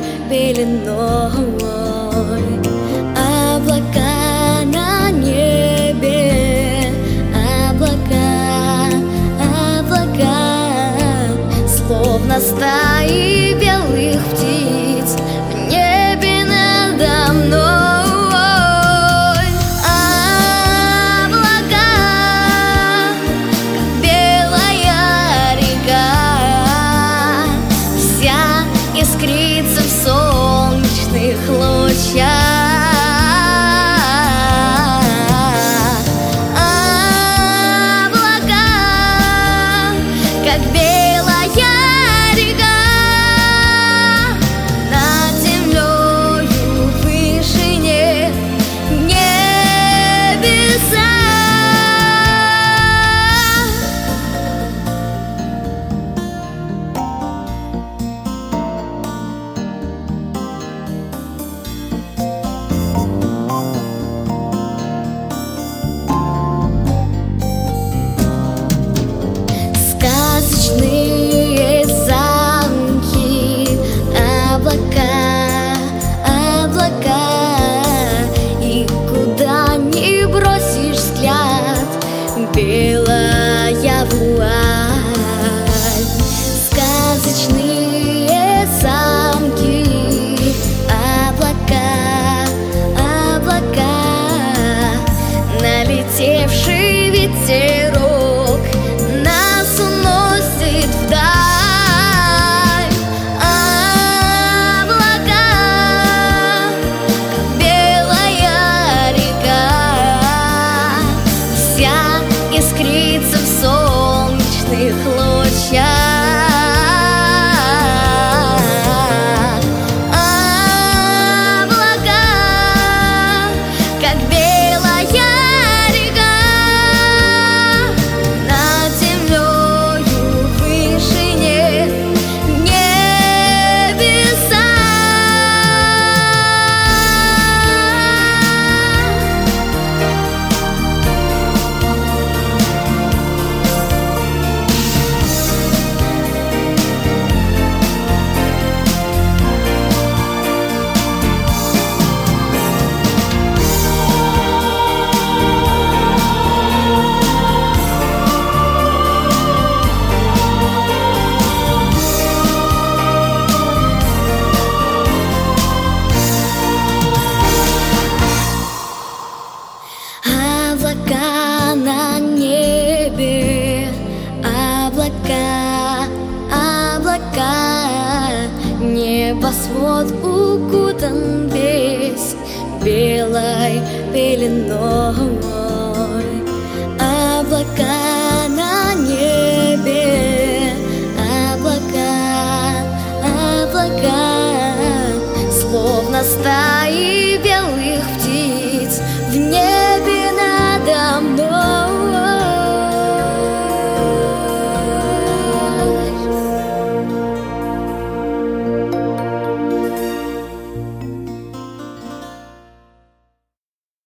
пеленой. Облака на небе, облака, облака, словно стаи белых птиц в небе надо мной. Облака, как белая река, вся искрится в солнечных лучах. Как белая река над землею в вышине небеса. Сказочные замки, облака, облака, и куда ни бросишь взгляд, белая вуаль. Сказочные замки, облака, облака, налетевший ветерок нас уносит вдаль. Облака, как белая река, вся искрится в солнечных лучах. Облака, как белая река над землею в вышине небеса. Облака на небе, облака, облака, небосвод укутан весь белой пеленой. Облака на небе, облака, облака, словно стаи